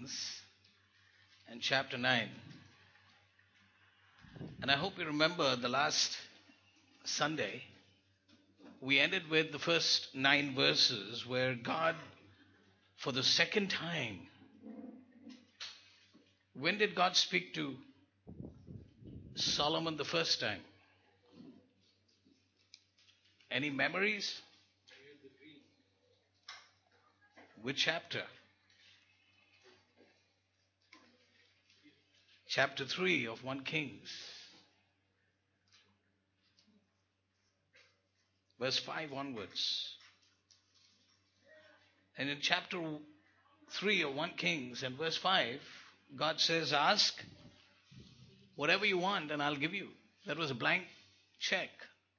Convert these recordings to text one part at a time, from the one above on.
Kings and chapter 9. And I hope you remember the last Sunday, we ended with the first 9 verses where God, for the second time, when did God speak to Solomon the first time? Any memories? Which chapter? Chapter 3 of 1 Kings. Verse 5 onwards. And in chapter 3 of 1 Kings and verse 5, God says, ask whatever you want and I'll give you. That was a blank check.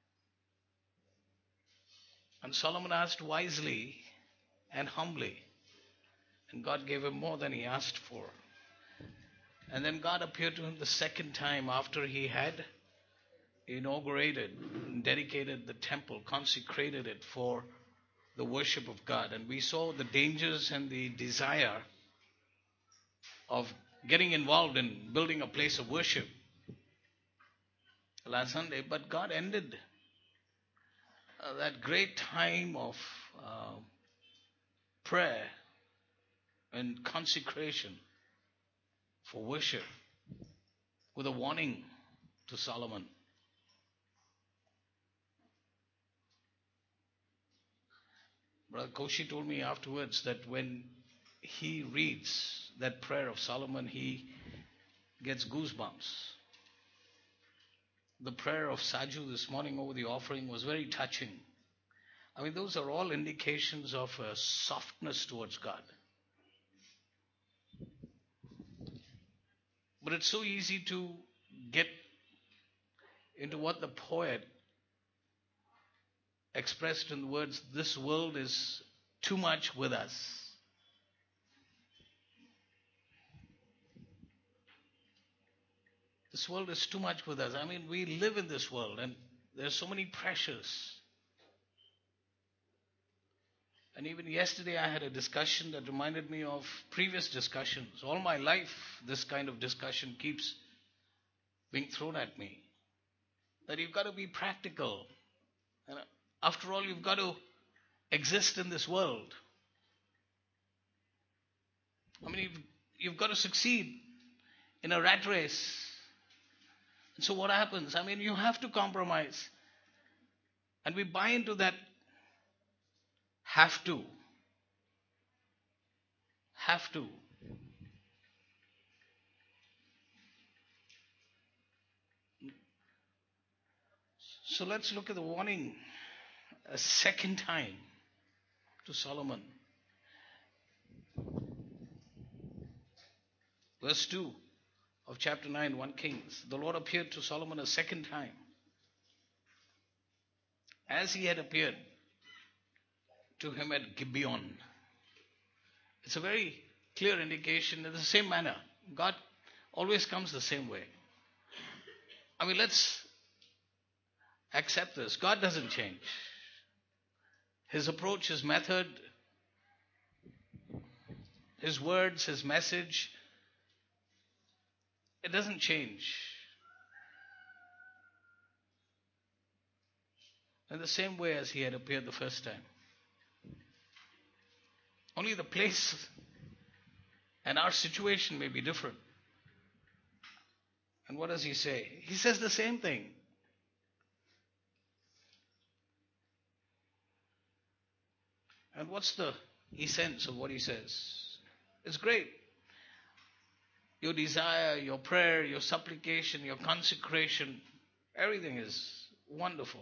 And Solomon asked wisely and humbly. And God gave him more than he asked for. And then God appeared to him the second time after he had inaugurated, dedicated the temple, consecrated it for the worship of God. And we saw the dangers and the desire of getting involved in building a place of worship last Sunday. But God ended that great time of prayer and consecration for worship with a warning to Solomon. Brother Koshi told me afterwards that when he reads that prayer of Solomon, he gets goosebumps. The prayer of Saju this morning over the offering was very touching. I mean, those are all indications of a softness towards God. But it's so easy to get into what the poet expressed in the words, this world is too much with us. This world is too much with us. I mean, we live in this world and there's so many pressures. And even yesterday I had a discussion that reminded me of previous discussions. All my life, this kind of discussion keeps being thrown at me. That you've got to be practical. And after all, you've got to exist in this world. I mean, you've got to succeed in a rat race. And so what happens? I mean, you have to compromise. And we buy into that have to. Have to. So let's look at the warning a second time to Solomon. Verse 2 of chapter 9, 1 Kings. The Lord appeared to Solomon a second time, as he had appeared to him at Gibeon. It's a very clear indication in the same manner. God always comes the same way. I mean, let's accept this. God doesn't change. His approach, his method, his words, his message, it doesn't change. In the same way as he had appeared the first time. Only the place and our situation may be different. And what does he say? He says the same thing. And what's the essence of what he says? It's great. Your desire, your prayer, your supplication, your consecration, everything is wonderful.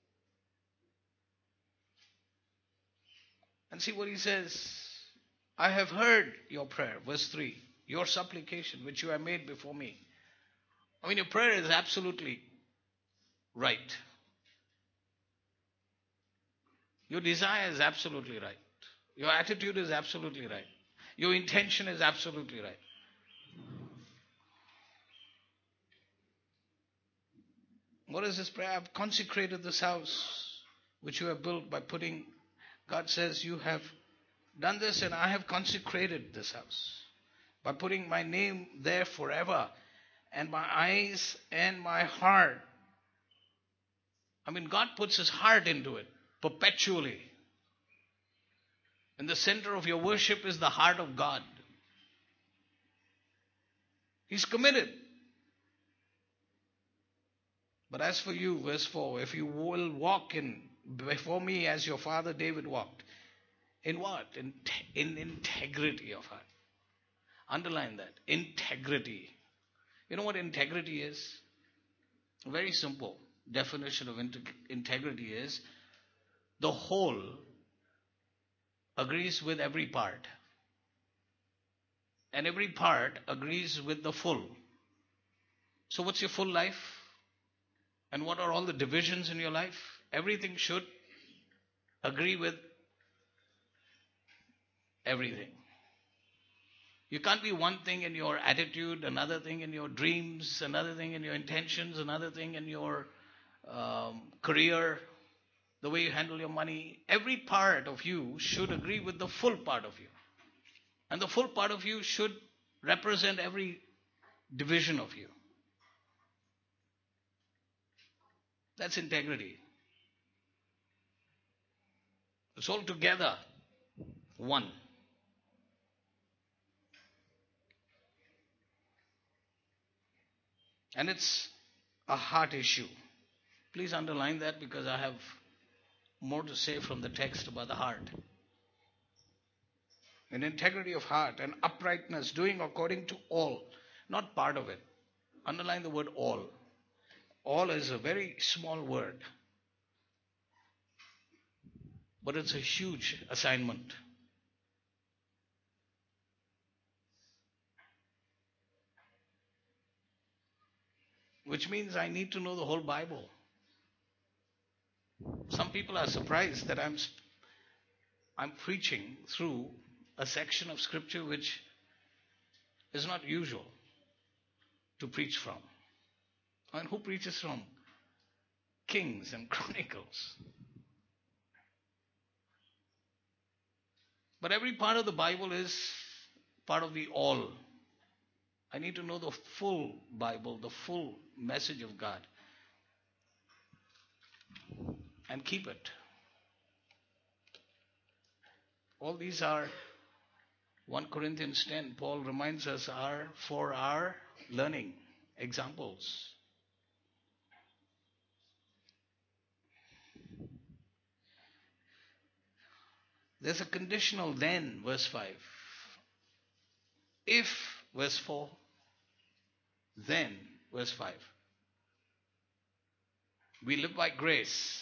And see what he says. I have heard your prayer, verse 3, your supplication which you have made before me. I mean, your prayer is absolutely right. Your desire is absolutely right. Your attitude is absolutely right. Your intention is absolutely right. What is this prayer? I've consecrated this house which you have built by putting, God says, you have done this and I have consecrated this house by putting my name there forever, and my eyes and my heart. I mean, God puts his heart into it perpetually. In the center of your worship is the heart of God. He's committed. But as for you, verse 4, if you will walk before me as your father David walked. In what? In integrity of heart. Underline that. Integrity. You know what integrity is? A very simple definition of integrity is the whole agrees with every part. And every part agrees with the full. So what's your full life? And what are all the divisions in your life? Everything should agree with everything. You can't be one thing in your attitude, another thing in your dreams, another thing in your intentions, another thing in your career, the way you handle your money. Every part of you should agree with the full part of you. And the full part of you should represent every division of you. That's integrity. It's all together one. And it's a heart issue. Please underline that because I have more to say from the text about the heart. An integrity of heart and uprightness, doing according to all, not part of it. Underline the word all. All is a very small word, but it's a huge assignment. Which means I need to know the whole Bible. Some people are surprised that I'm preaching through a section of scripture which is not usual to preach from. And who preaches from Kings and Chronicles? But every part of the Bible is part of the all. I need to know the full Bible, the full message of God, and keep it. All these are 1 Corinthians 10, Paul reminds us, are for our learning examples. There's a conditional then, verse 5. If, verse 4, then, verse 5. We live by grace.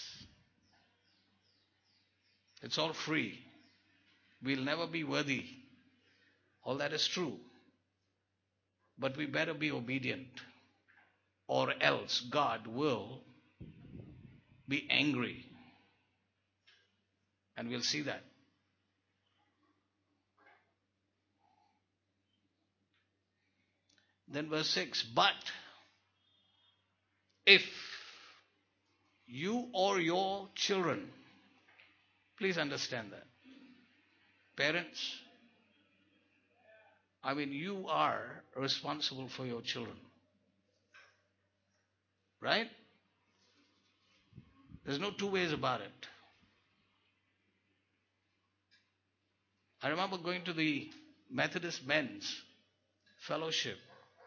It's all free. We'll never be worthy. All that is true. But we better be obedient, or else God will be angry. And we'll see that. Then verse 6, but if you or your children, please understand that. Parents, you are responsible for your children. Right? There's no two ways about it. I remember going to the Methodist Men's Fellowship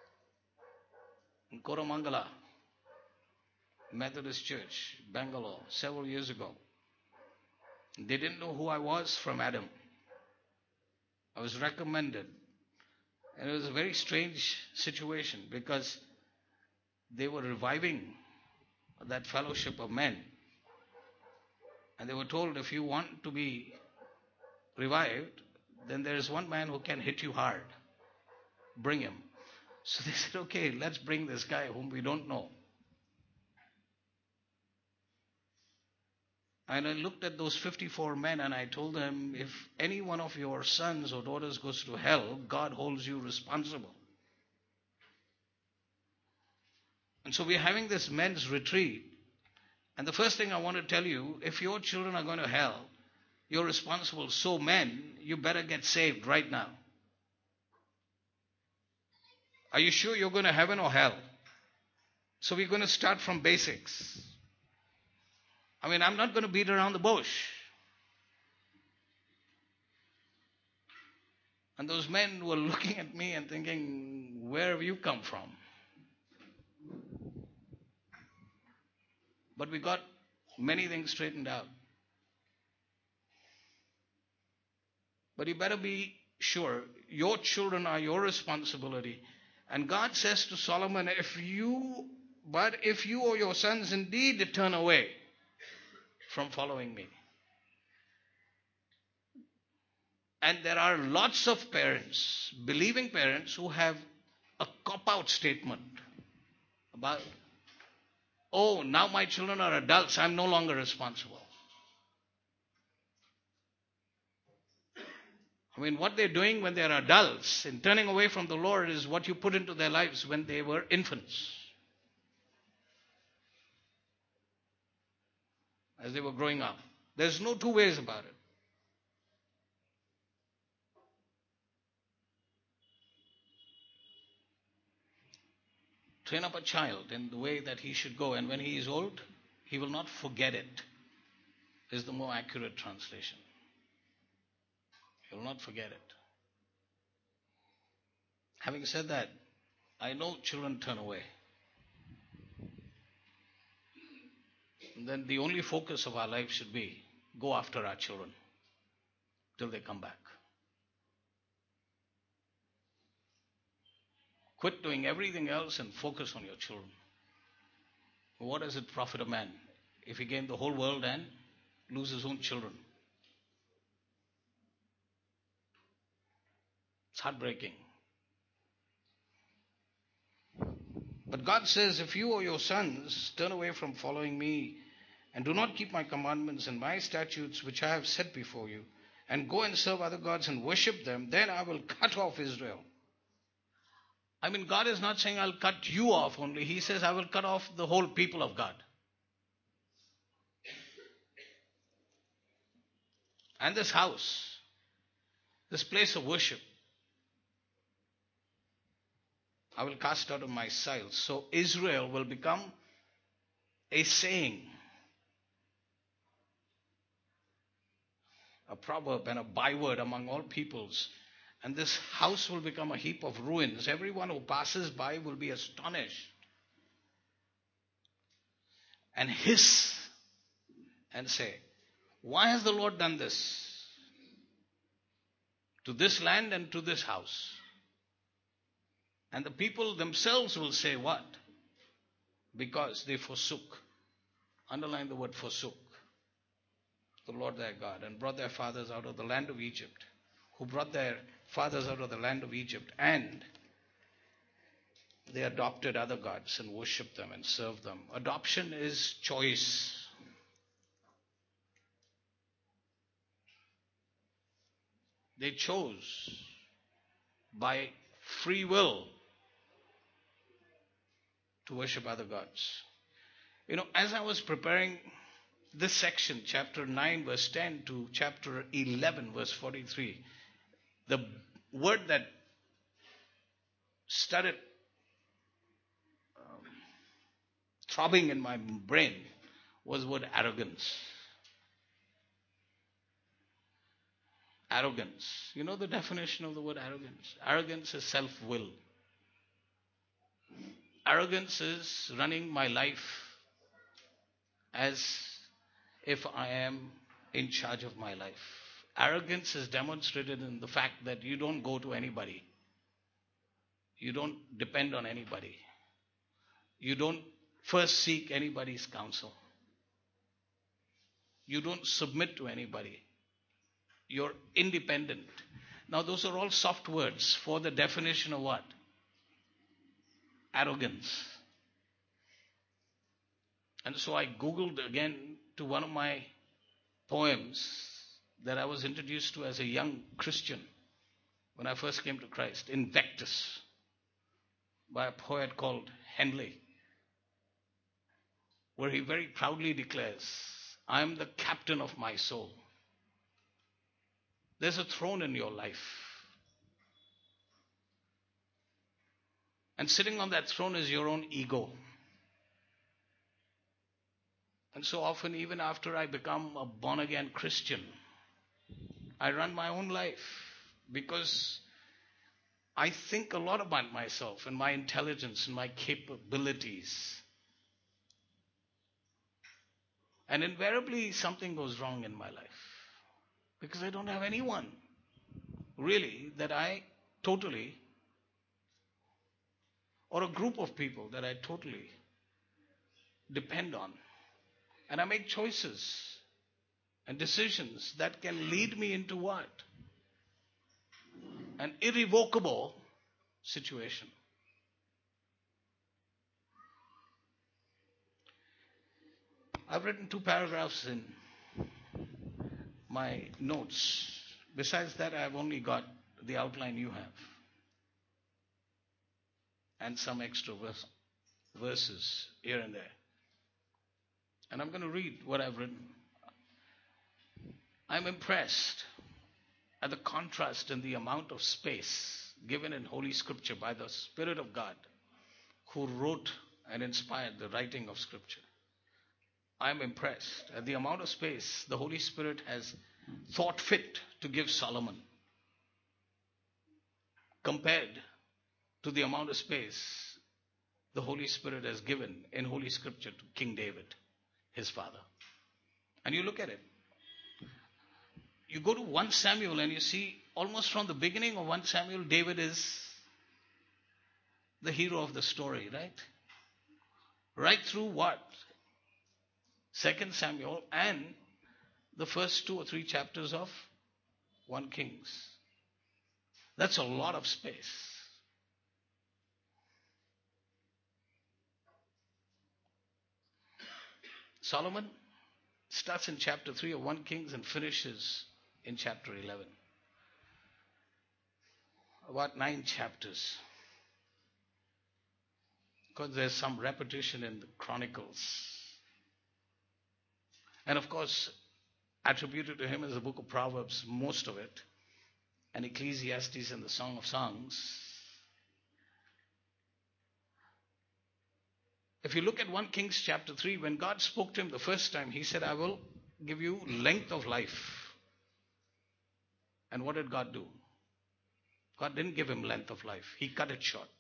in Koramangala Methodist Church, Bangalore, several years ago. They didn't know who I was from Adam. I was recommended. And it was a very strange situation because they were reviving that fellowship of men. And they were told, if you want to be revived, then there is one man who can hit you hard. Bring him. So they said, okay, let's bring this guy whom we don't know. And I looked at those 54 men and I told them, if any one of your sons or daughters goes to hell, God holds you responsible. And so we're having this men's retreat. And the first thing I want to tell you, if your children are going to hell, you're responsible. So men, you better get saved right now. Are you sure you're going to heaven or hell? So we're going to start from basics. I mean, I'm not going to beat around the bush. And those men were looking at me and thinking, where have you come from? But we got many things straightened out. But you better be sure your children are your responsibility. And God says to Solomon, if you or your sons indeed turn away from following me. And there are lots of parents, believing parents, who have a cop-out statement about, oh, now my children are adults, I'm no longer responsible. I mean, what they're doing when they're adults in turning away from the Lord is what you put into their lives when they were infants, as they were growing up. There's no two ways about it. Train up a child in the way that he should go, and when he is old, he will not forget it, is the more accurate translation. He will not forget it. Having said that, I know children turn away. And then the only focus of our life should be go after our children till they come back. Quit doing everything else and focus on your children. What does it profit a man if he gain the whole world and lose his own children? It's heartbreaking. But God says, if you or your sons turn away from following me and do not keep my commandments and my statutes which I have set before you, and go and serve other gods and worship them, then I will cut off Israel. I mean, God is not saying I'll cut you off only. He says I will cut off the whole people of God. And this house, this place of worship, I will cast out of my sight. So Israel will become a saying, a proverb and a byword among all peoples. And this house will become a heap of ruins. Everyone who passes by will be astonished and hiss and say, why has the Lord done this to this land and to this house? And the people themselves will say what? Because they forsook. Underline the word forsook. The Lord their God, and brought their fathers out of the land of Egypt. Who brought their fathers out of the land of Egypt, and they adopted other gods and worshipped them and served them. Adoption is choice. They chose by free will to worship other gods. You know, as I was preparing this section, chapter 9, verse 10 to chapter 11, verse 43, the word that started throbbing in my brain was the word arrogance. Arrogance. You know the definition of the word arrogance? Arrogance is self-will. Arrogance is running my life as if I am in charge of my life. Arrogance is demonstrated in the fact that you don't go to anybody. You don't depend on anybody. You don't first seek anybody's counsel. You don't submit to anybody. You're independent. Now, those are all soft words for the definition of what? Arrogance. And so I Googled again to one of my poems that I was introduced to as a young Christian when I first came to Christ, Invectus, by a poet called Henley, where he very proudly declares, I am the captain of my soul. There's a throne in your life. And sitting on that throne is your own ego. And so often, even after I become a born-again Christian, I run my own life because I think a lot about myself and my intelligence and my capabilities. And invariably, something goes wrong in my life because I don't have anyone really that I totally, or a group of people that I totally depend on. And I make choices and decisions that can lead me into what? An irrevocable situation. I've written 2 paragraphs in my notes. Besides that, I've only got the outline you have and some extra verses here and there. And I'm going to read what I've written. I'm impressed at the contrast in the amount of space given in Holy Scripture by the Spirit of God who wrote and inspired the writing of Scripture. I'm impressed at the amount of space the Holy Spirit has thought fit to give Solomon compared to the amount of space the Holy Spirit has given in Holy Scripture to King David, his father. And you look at it. You go to 1 Samuel and you see almost from the beginning of 1 Samuel, David is the hero of the story, right? Right through what? 2 Samuel and the first 2 or 3 chapters of 1 Kings. That's a lot of space. Solomon starts in chapter 3 of 1 Kings and finishes in chapter 11. About 9 chapters. Because there's some repetition in the Chronicles. And of course, attributed to him is the book of Proverbs, most of it, and Ecclesiastes and the Song of Songs. If you look at 1 Kings chapter 3, when God spoke to him the first time, he said, I will give you length of life. And what did God do? God didn't give him length of life. He cut it short.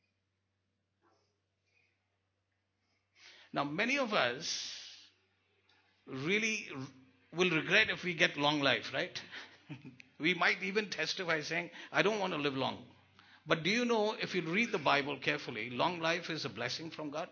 Now, many of us really will regret if we get long life, right? We might even testify saying, I don't want to live long. But do you know, if you read the Bible carefully, long life is a blessing from God?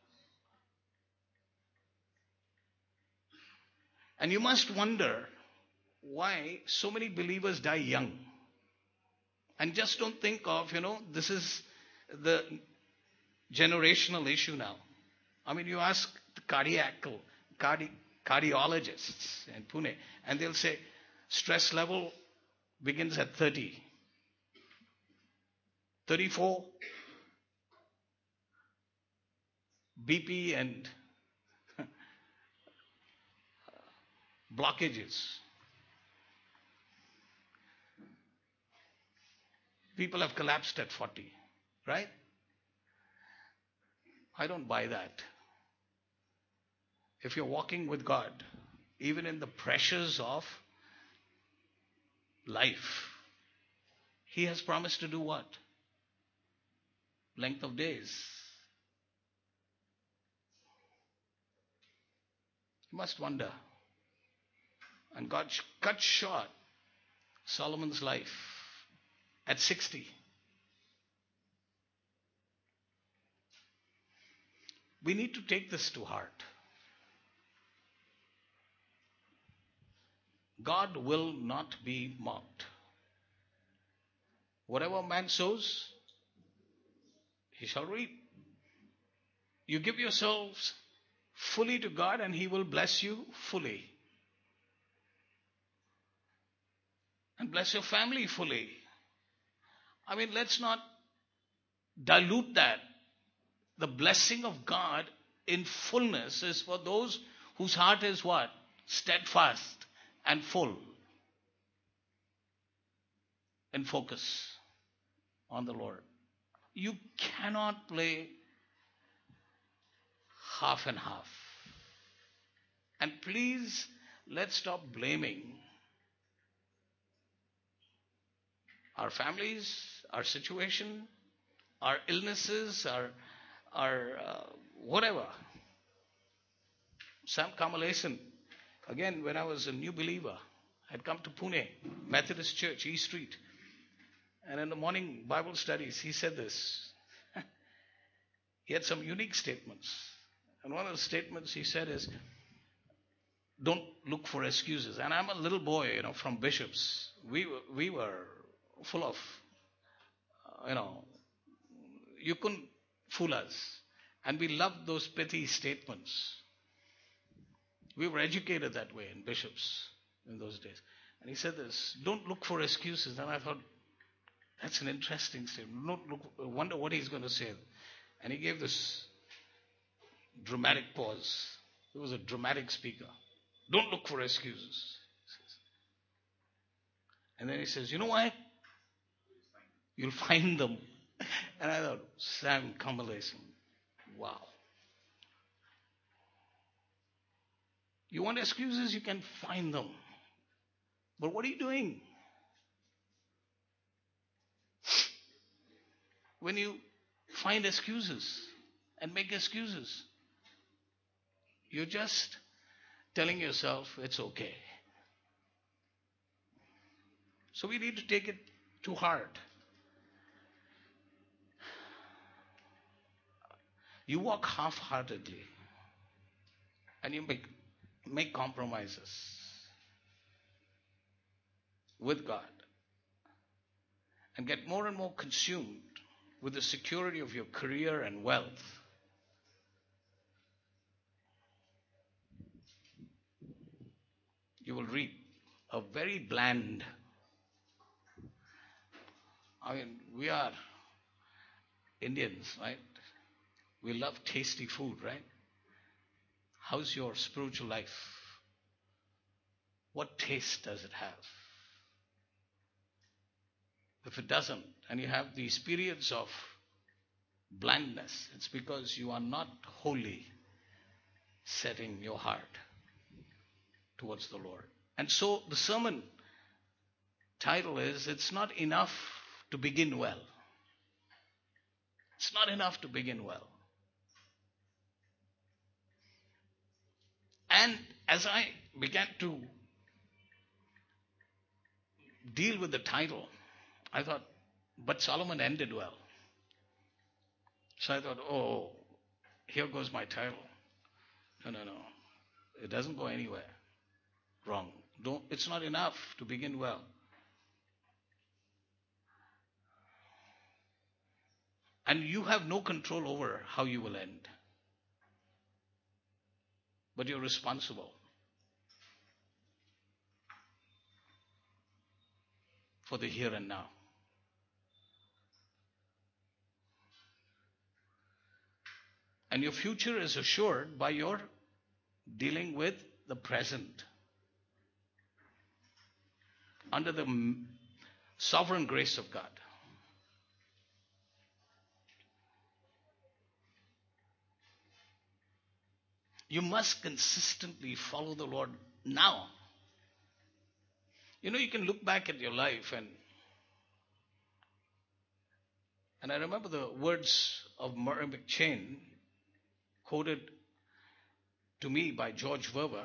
And you must wonder why so many believers die young. And just don't think of, this is the generational issue now. I mean, you ask the cardiologists in Pune, and they'll say stress level begins at 30. 34, BP and blockages. People have collapsed at 40, right? I don't buy that. If you're walking with God, even in the pressures of life, He has promised to do what? Length of days. You must wonder. And God cut short Solomon's life at 60. We need to take this to heart. God will not be mocked. Whatever man sows, he shall reap. You give yourselves fully to God and He will bless you fully. And bless your family fully. I mean, let's not dilute that. The blessing of God in fullness is for those whose heart is what? Steadfast and full. And focus on the Lord. You cannot play half and half. And please, let's stop blaming our families, our situation, our illnesses, our whatever. Sam Kamalasan, again, when I was a new believer, I'd come to Pune, Methodist Church, East Street. And in the morning Bible studies, he said this. He had some unique statements. And one of the statements he said is, don't look for excuses. And I'm a little boy, from Bishops. We were full of, you know, you couldn't fool us. And we loved those pithy statements. We were educated that way in Bishops in those days. And he said this, don't look for excuses. And I thought, that's an interesting statement. Don't look, wonder what he's going to say. And he gave this dramatic pause. He was a dramatic speaker. Don't look for excuses. And then he says, you know why? You'll find them. And I thought, Sam Kamalasan, wow. You want excuses? You can find them. But what are you doing? When you find excuses and make excuses, you're just telling yourself it's okay. So we need to take it to heart. You walk half-heartedly and you make compromises with God and get more and more consumed with the security of your career and wealth. You will reap a very bland. We are Indians, right? We love tasty food, right? How's your spiritual life? What taste does it have? If it doesn't, and you have these periods of blandness, it's because you are not wholly setting your heart towards the Lord. And so the sermon title is, It's Not Enough to Begin Well. It's not enough to begin well. And as I began to deal with the title, I thought, but Solomon ended well. So I thought, oh, here goes my title. No. It doesn't go anywhere wrong. It's not enough to begin well. And you have no control over how you will end. But you're responsible for the here and now. And your future is assured by your dealing with the present. Under the sovereign grace of God. You must consistently follow the Lord now. You can look back at your life and I remember the words of Murray McCheyne quoted to me by George Verwer.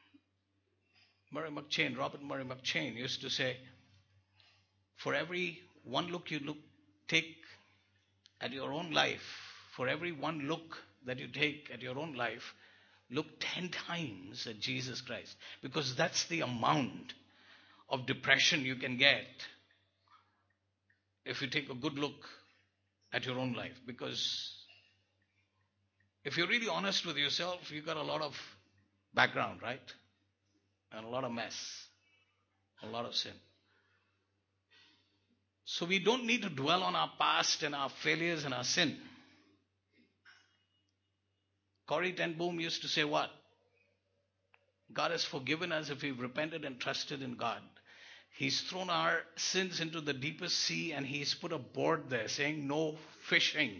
Robert Murray McCheyne used to say, for every one look you take at your own life, for every one look that you take at your own life, look 10 times at Jesus Christ. Because that's the amount of depression you can get if you take a good look at your own life. Because if you're really honest with yourself, you've got a lot of background, right? And a lot of mess, a lot of sin. So we don't need to dwell on our past and our failures and our sin. Corrie ten Boom used to say what? God has forgiven us if we've repented and trusted in God. He's thrown our sins into the deepest sea and he's put a board there saying no fishing.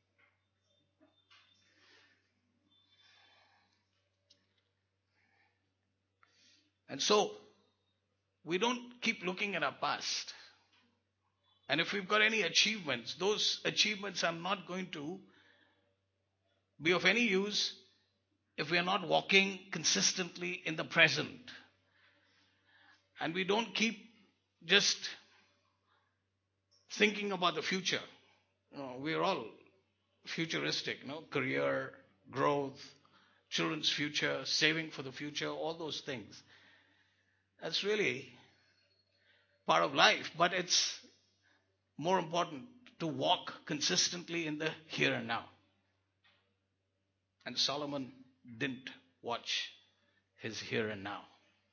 And so we don't keep looking at our past. And if we've got any achievements, those achievements are not going to be of any use if we are not walking consistently in the present. And we don't keep just thinking about the future. We are all futuristic, career, growth, children's future, saving for the future, all those things. That's really part of life, but it's more important to walk consistently in the here and now. And Solomon didn't watch his here and now.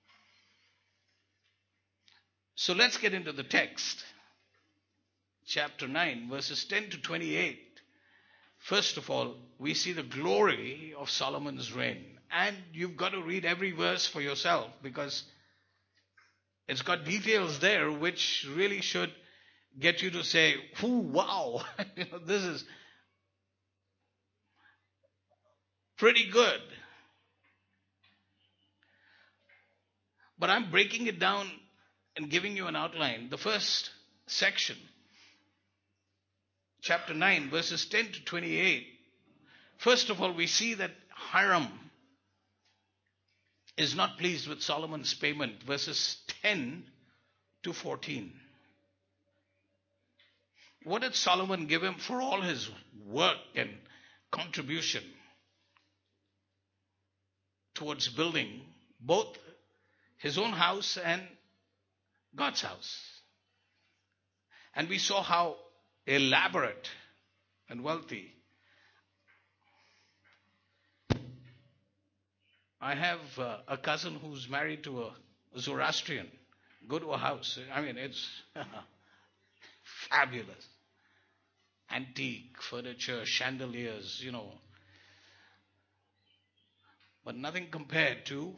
So let's get into the text. Chapter 9, verses 10 to 28. First of all, we see the glory of Solomon's reign. And you've got to read every verse for yourself because it's got details there which really should get you to say, "Ooh, wow, this is pretty good." But I'm breaking it down and giving you an outline. The first section, chapter 9, verses 10 to 28. First of all, we see that Hiram is not pleased with Solomon's payment, verses 10 to 14. What did Solomon give him for all his work and contribution towards building both his own house and God's house? And we saw how elaborate and wealthy. I have a cousin who's married to a Zoroastrian. Go to a house. I mean, it's fabulous. Antique furniture, chandeliers, But nothing compared to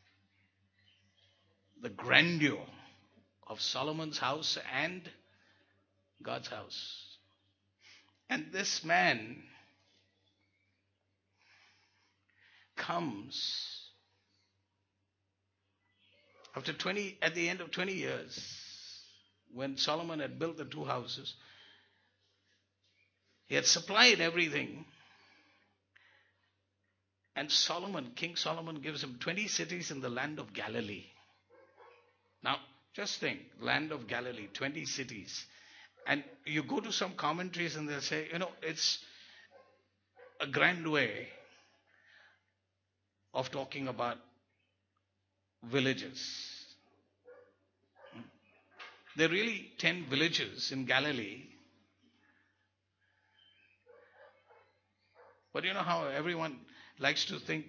the grandeur of Solomon's house and God's house. And this man comes at the end of 20 years, when Solomon had built the two houses. He had supplied everything. And King Solomon gives him 20 cities in the land of Galilee. Now, just think, land of Galilee, 20 cities. And you go to some commentaries and they'll say, it's a grand way of talking about villages. There are really 10 villages in Galilee. But you know how everyone likes to think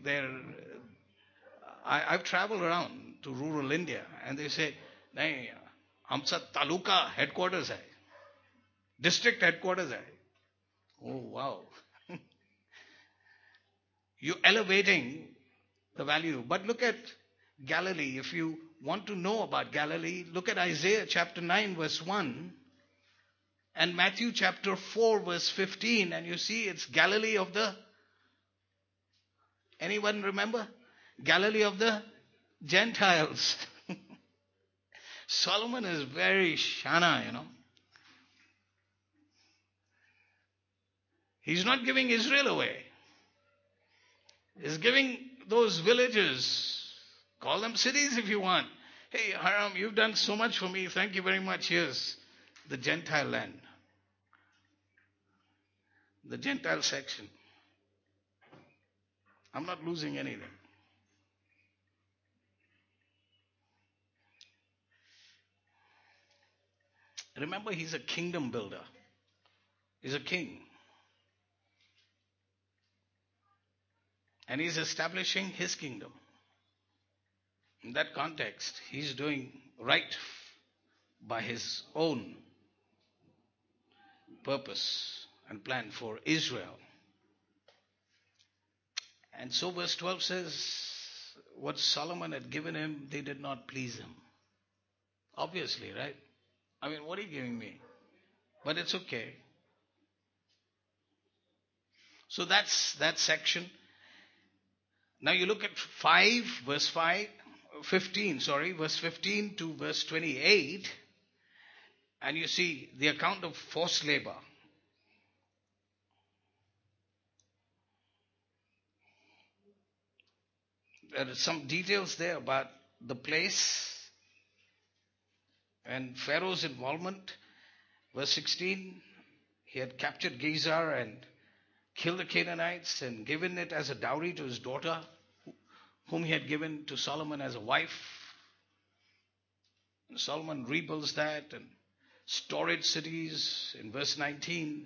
I've traveled around to rural India and they say, nahin, hamsa taluka headquarters hai. District headquarters hai. Oh, wow. You're elevating the value. But look at Galilee. If you want to know about Galilee, look at Isaiah chapter 9 verse 1 and Matthew chapter 4 verse 15, and you see it's Galilee of the, anyone remember? Galilee of the Gentiles. Solomon is very shana, He's not giving Israel away. He's giving those villages, call them cities if you want. Hey, Hiram, you've done so much for me. Thank you very much. Here's the Gentile land. The Gentile section. I'm not losing anything. Remember, he's a kingdom builder. He's a king. And he's establishing his kingdom. In that context, he's doing right by his own purpose and plan for Israel. And so verse 12 says, what Solomon had given him, they did not please him. Obviously, right? I mean, what are you giving me? But it's okay. So that's that section. Now you look at 5, verse 5, 15, sorry, verse 15 to verse 28, and you see the account of forced labor. There are some details there about the place and Pharaoh's involvement. Verse 16, he had captured Gezer and killed the Canaanites and given it as a dowry to his daughter, whom he had given to Solomon as a wife. And Solomon rebuilds that and storage cities in verse 19.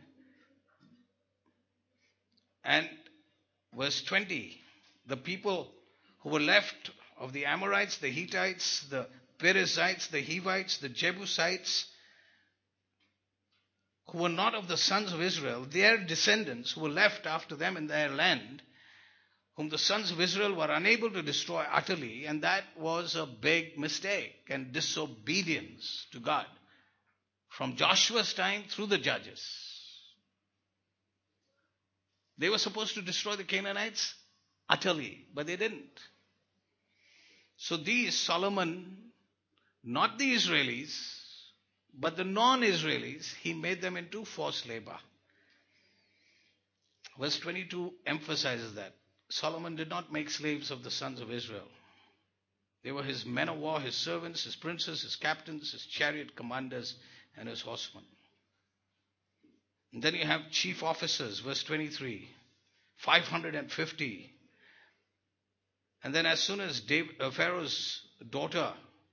And verse 20, the people who were left of the Amorites, the Hittites, the Perizzites, the Hivites, the Jebusites, who were not of the sons of Israel, their descendants who were left after them in their land, whom the sons of Israel were unable to destroy utterly, and that was a big mistake and disobedience to God from Joshua's time through the judges. They were supposed to destroy the Canaanites utterly, but they didn't. So these, Solomon, not the Israelis, but the non-Israelis, he made them into forced labor. Verse 22 emphasizes that. Solomon did not make slaves of the sons of Israel. They were his men of war, his servants, his princes, his captains, his chariot commanders, and his horsemen. And then you have chief officers, verse 23, 550. And then as soon as Pharaoh's daughter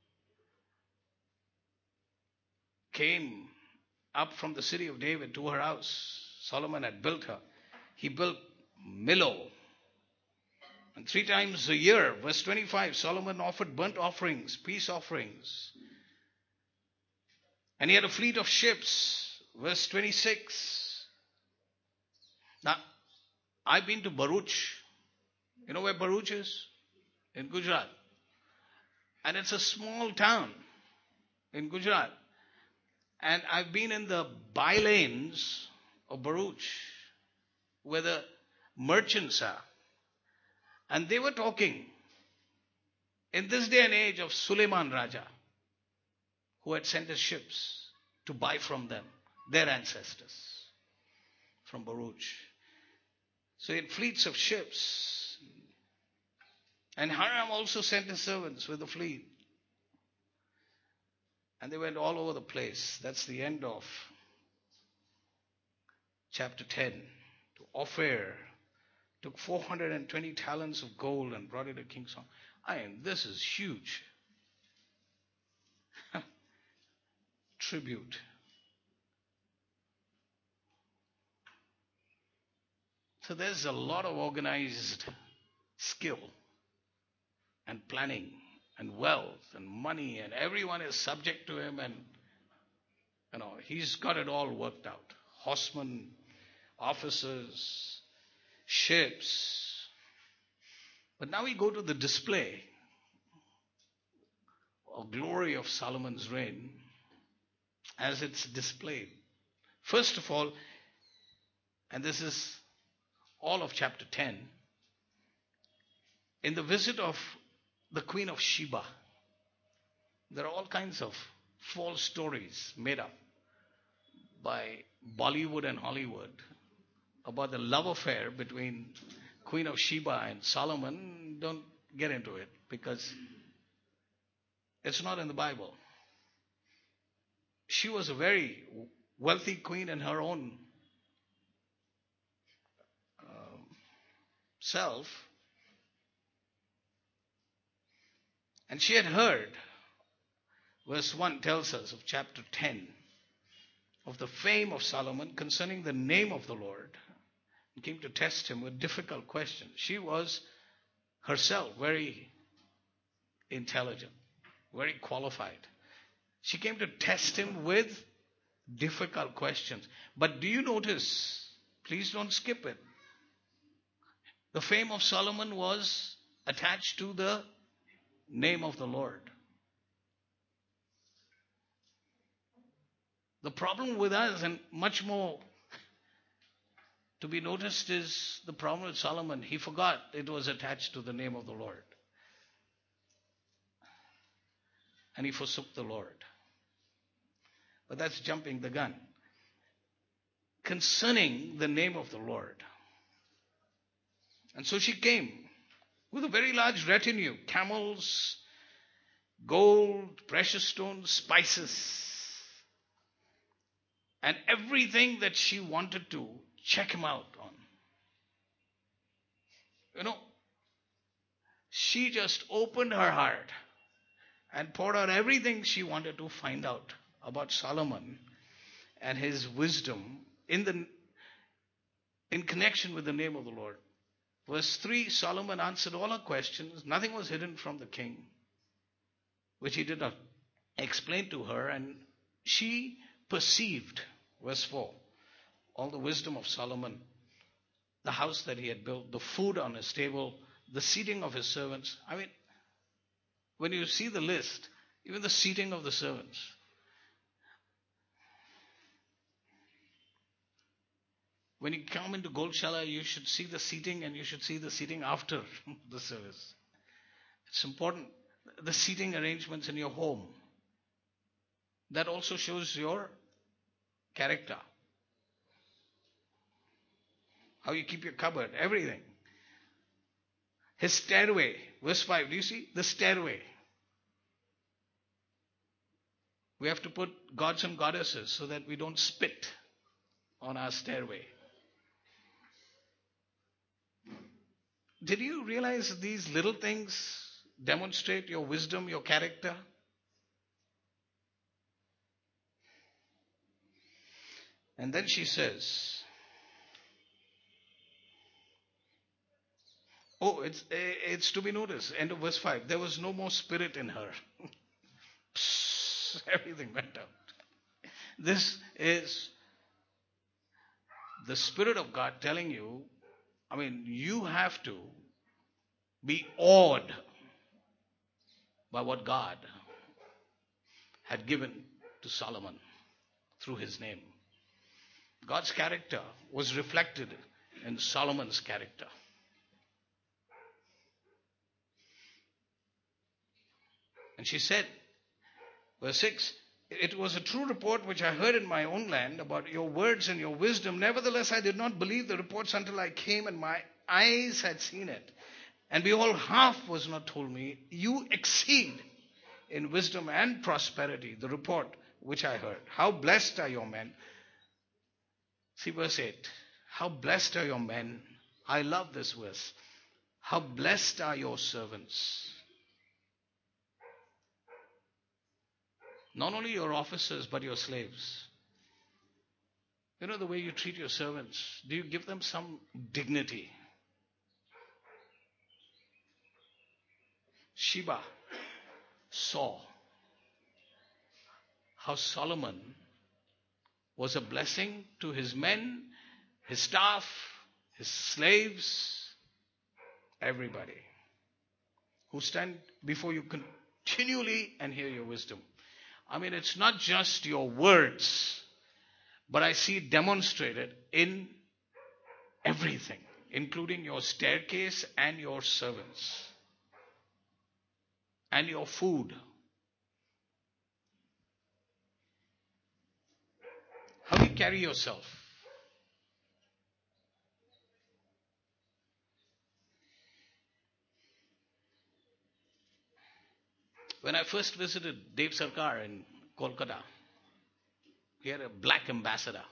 came up from the city of David to her house, Solomon had built her. He built Millo. And 3 times a year, verse 25, Solomon offered burnt offerings, peace offerings. And he had a fleet of ships, verse 26. Now, I've been to Bharuch. You know where Bharuch is? In Gujarat. And it's a small town in Gujarat. And I've been in the bylanes of Bharuch, where the merchants are. And they were talking in this day and age of Suleiman Raja, who had sent his ships to buy from them, their ancestors, from Bharuch. So he had fleets of ships. And Hiram also sent his servants with the fleet. And they went all over the place. That's the end of chapter 10. To Ophir, took 420 talents of gold and brought it to King Solomon. This is huge. Tribute. So there's a lot of organized skill and planning and wealth and money, and everyone is subject to him, and he's got it all worked out. Horsemen, officers, ships. But now we go to the display or glory of Solomon's reign as it's displayed. First of all, and this is all of chapter 10, in the visit of the Queen of Sheba, there are all kinds of false stories made up by Bollywood and Hollywood about the love affair between Queen of Sheba and Solomon. Don't get into it because it's not in the Bible. She was a very wealthy queen in her own self. And she had heard, verse 1 tells us of chapter 10, of the fame of Solomon concerning the name of the Lord, and came to test him with difficult questions. She was herself very intelligent, very qualified. She came to test him with difficult questions. But do you notice, please don't skip it, the fame of Solomon was attached to the name of the Lord. The problem with us, and much more to be noticed, is the problem with Solomon. He forgot it was attached to the name of the Lord. And he forsook the Lord. But that's jumping the gun. Concerning the name of the Lord. And so she came with a very large retinue, camels, gold, precious stones, spices, and everything that she wanted to check him out on. You know, she just opened her heart and poured out everything she wanted to find out about Solomon and his wisdom in connection with the name of the Lord. Verse 3, Solomon answered all her questions. Nothing was hidden from the king, which he did not explain to her, and she perceived, verse 4, all the wisdom of Solomon, the house that he had built, the food on his table, the seating of his servants. I mean, when you see the list, even the seating of the servants. When you come into Goldshala, you should see the seating, and you should see the seating after the service. It's important. The seating arrangements in your home. That also shows your character. How you keep your cupboard, everything. His stairway, verse 5, do you see? The stairway. We have to put gods and goddesses so that we don't spit on our stairway. Did you realize these little things demonstrate your wisdom, your character? And then she says, oh, it's to be noticed, end of verse 5, there was no more spirit in her. Psst, everything went out. This is the Spirit of God telling you, I mean, you have to be awed by what God had given to Solomon through his name. God's character was reflected in Solomon's character. And she said, verse 6, it was a true report which I heard in my own land about your words and your wisdom. Nevertheless, I did not believe the reports until I came and my eyes had seen it. And behold, half was not told me. You exceed in wisdom and prosperity the report which I heard. How blessed are your men. See verse 8. How blessed are your men. I love this verse. How blessed are your servants. Not only your officers, but your slaves. You know the way you treat your servants. Do you give them some dignity? Sheba saw how Solomon was a blessing to his men, his staff, his slaves, everybody who stand before you continually and hear your wisdom. I mean, it's not just your words, but I see it demonstrated in everything, including your staircase and your servants and your food. How do you carry yourself? When I first visited Dev Sarkar in Kolkata, he had a black ambassador.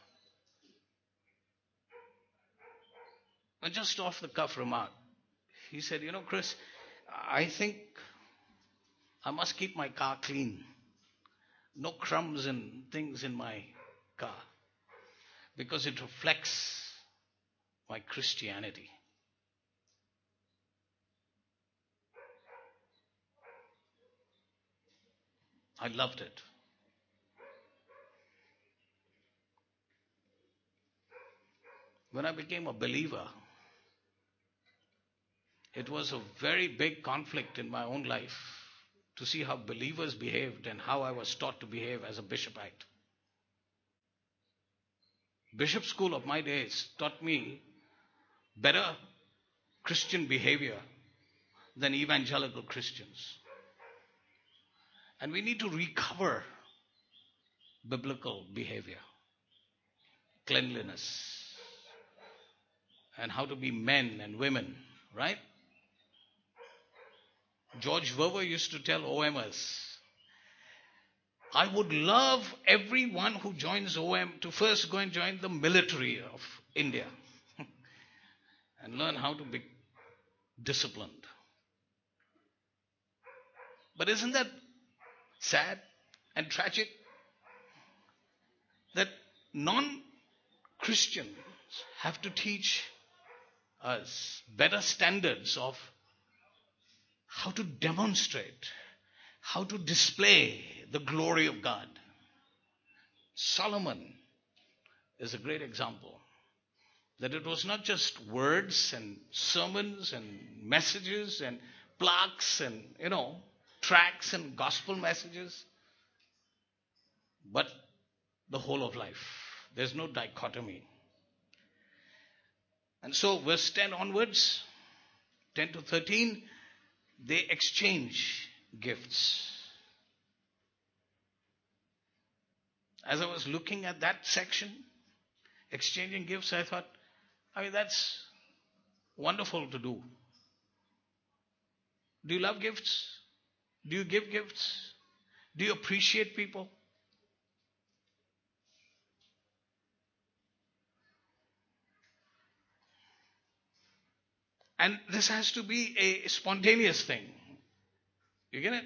And just off the cuff remark, he said, you know, Chris, I think I must keep my car clean. No crumbs and things in my car. Because it reflects my Christianity. I loved it. When I became a believer, it was a very big conflict in my own life to see how believers behaved and how I was taught to behave as a bishopite. Bishop school of my days taught me better Christian behavior than evangelical Christians. And we need to recover biblical behavior, cleanliness, and how to be men and women, right? George Verwer used to tell OMers, I would love everyone who joins OM to first go and join the military of India and learn how to be disciplined. But isn't that sad and tragic that non-Christians have to teach us better standards of how to demonstrate, how to display the glory of God? Solomon is a great example that it was not just words and sermons and messages and plaques and, tracts and gospel messages, but the whole of life. There's no dichotomy. And so verse 10 onwards, 10 to 13, they exchange gifts. As I was looking at that section, exchanging gifts, I thought, that's wonderful to do. Do you love gifts? Do you give gifts? Do you appreciate people? And this has to be a spontaneous thing. You get it?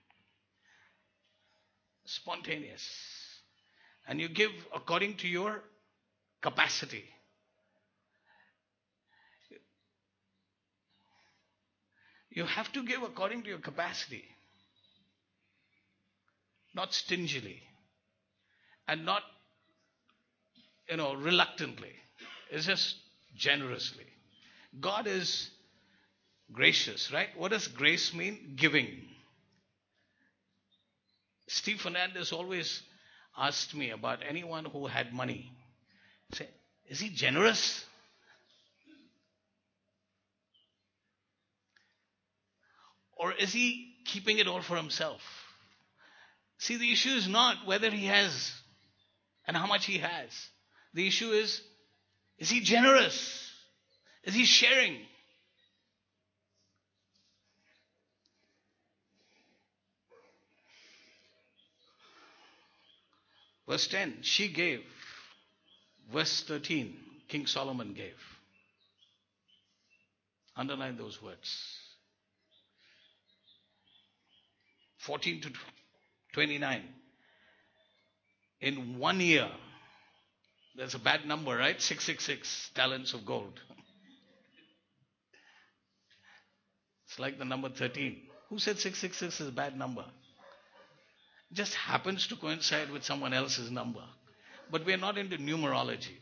Spontaneous. And you give according to your capacity. You have to give according to your capacity. Not stingily. And not, reluctantly. It's just generously. God is gracious, right? What does grace mean? Giving. Steve Fernandez always asked me about anyone who had money. Say, is he generous? Or is he keeping it all for himself? See, the issue is not whether he has and how much he has. The issue is he generous? Is he sharing? Verse 10, she gave. Verse 13, King Solomon gave. Underline those words. 14 to 29. In 1 year, that's a bad number, right? 666 talents of gold. It's like the number 13. Who said 666 is a bad number? It just happens to coincide with someone else's number. But we're not into numerology.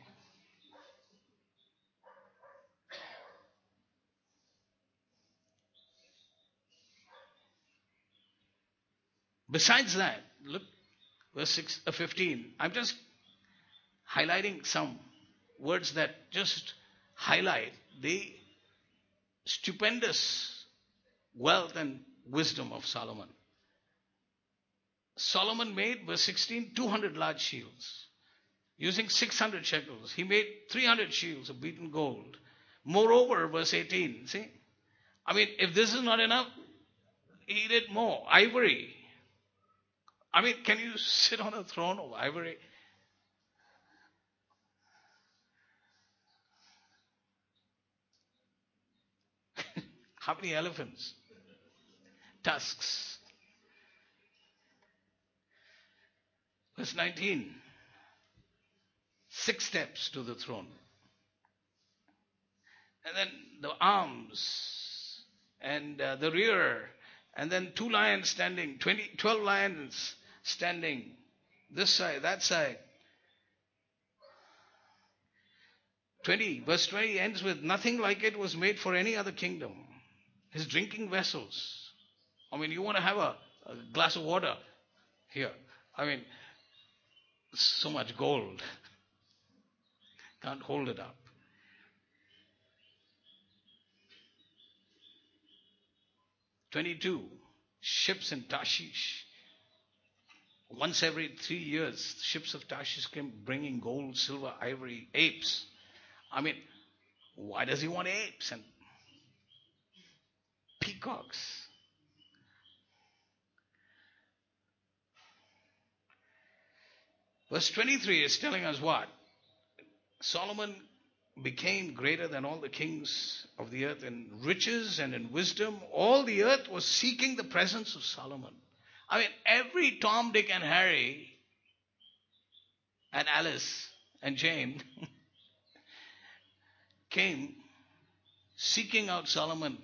Besides that, look, verse 15. I'm just highlighting some words that just highlight the stupendous wealth and wisdom of Solomon. Solomon made, verse 16, 200 large shields. Using 600 shekels. He made 300 shields of beaten gold. Moreover, verse 18, see? If this is not enough, he did more. Ivory. Can you sit on a throne of ivory? How many elephants? Tusks. Verse 19. 6 steps to the throne. And then the arms and the rear. And then 2 lions standing. 12 lions standing. This side, that side. 20. Verse 20 ends with, nothing like it was made for any other kingdom. His drinking vessels. You want to have a glass of water here. So much gold. Can't hold it up. "22 ships in Tarshish." Once every 3 years, ships of Tarshish came bringing gold, silver, ivory, apes. I mean, why does he want apes and peacocks? Verse 23 is telling us what? Solomon became greater than all the kings of the earth in riches and in wisdom. All the earth was seeking the presence of Solomon. I mean, every Tom, Dick, and Harry, and Alice, and Jane came seeking out Solomon.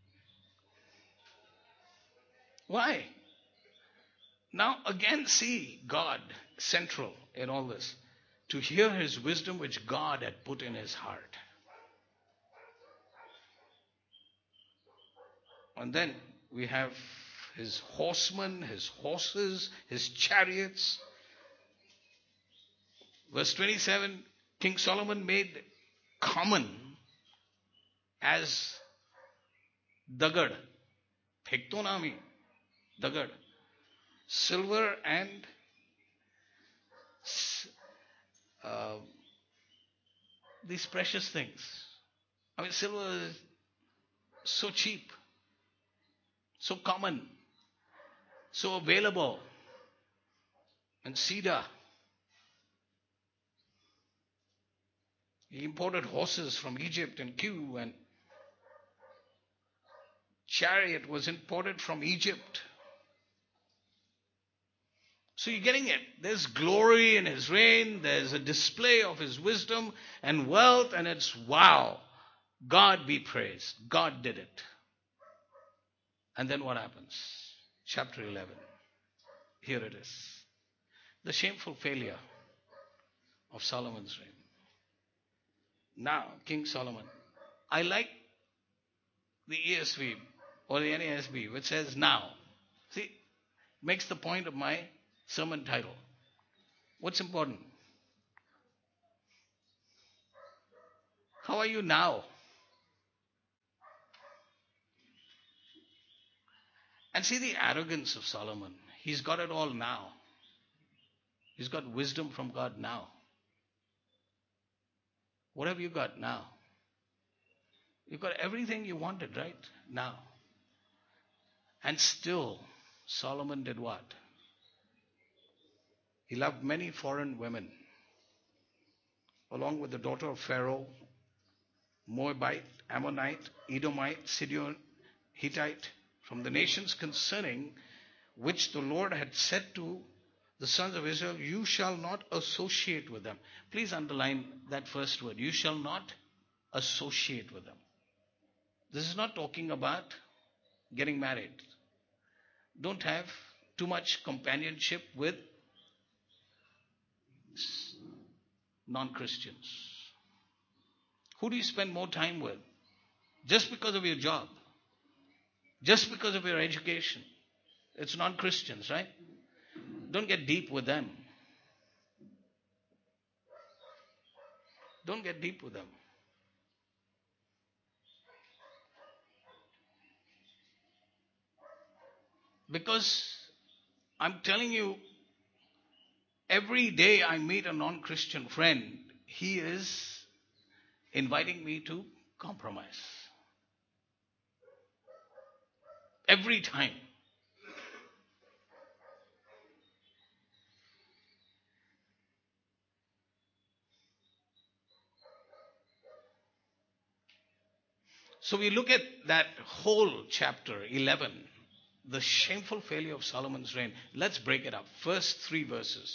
Why? Now again, see God central in all this. To hear his wisdom which God had put in his heart. And then we have his horsemen, his horses, his chariots. Verse 27, King Solomon made common as dagad. Phekto na ami, dagad. Silver and uh, these precious things. I mean, silver is so cheap, so common, so available. And cedar. He imported horses from Egypt, and Q, and chariot was imported from Egypt. So you're getting it. There's glory in his reign. There's a display of his wisdom and wealth, and it's wow. God be praised. God did it. And then what happens? Chapter 11. Here it is. The shameful failure of Solomon's reign. Now, King Solomon. I like the ESV or the NASB, which says now. See, makes the point of my sermon title. What's important? How are you now? And see the arrogance of Solomon. He's got it all now. He's got wisdom from God now. What have you got now? You've got everything you wanted, right? Now. And still, Solomon did what? He loved many foreign women, along with the daughter of Pharaoh, Moabite, Ammonite, Edomite, Sidon, Hittite, from the nations concerning which the Lord had said to the sons of Israel, you shall not associate with them. Please underline that first word. You shall not associate with them. This is not talking about getting married. Don't have too much companionship with non-Christians. Who do you spend more time with? Just because of your job. Just because of your education. It's non-Christians, right? Don't get deep with them. Don't get deep with them. Because I'm telling you, every day I meet a non-Christian friend, he is inviting me to compromise. Every time. So we look at that whole chapter 11, the shameful failure of Solomon's reign. Let's break it up. First 3 verses.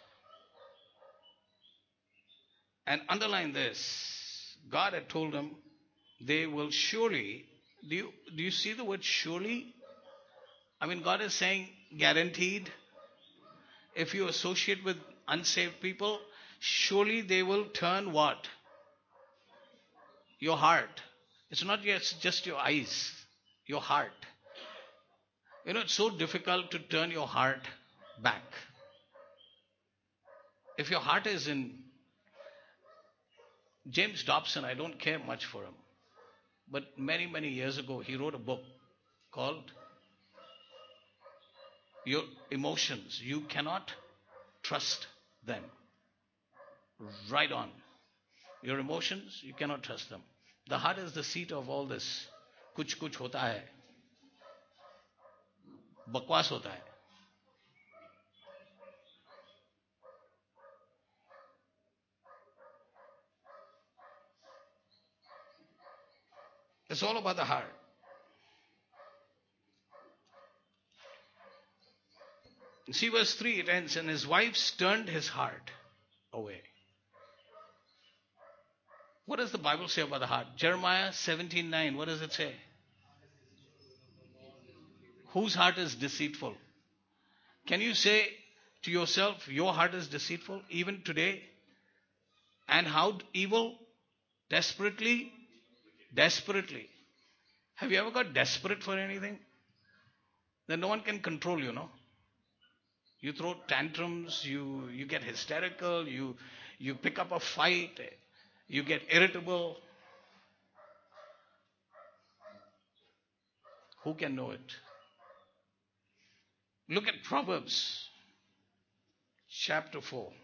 And underline this. God had told them, they will surely, do you see the word surely? I mean, God is saying guaranteed. If you associate with unsaved people, surely they will turn what? Your heart. It's not just your eyes, your heart. You know, it's so difficult to turn your heart back. If your heart is in James Dobson, I don't care much for him. But many, many years ago, he wrote a book called Your Emotions. You Cannot Trust Them. Right on. Your emotions, you cannot trust them. The heart is the seat of all this. Kuch kuch hota hai. Bakwas hota hai. It's all about the heart. See verse 3, it ends, and his wives turned his heart away. What does the Bible say about the heart? Jeremiah 17:9. What does it say? Whose heart is deceitful? Can you say to yourself, your heart is deceitful even today? And how evil? Desperately? Desperately. Have you ever got desperate for anything? Then no one can control you, no? You throw tantrums, you get hysterical, you pick up a fight, you get irritable. Who can know it? Look at Proverbs chapter 4.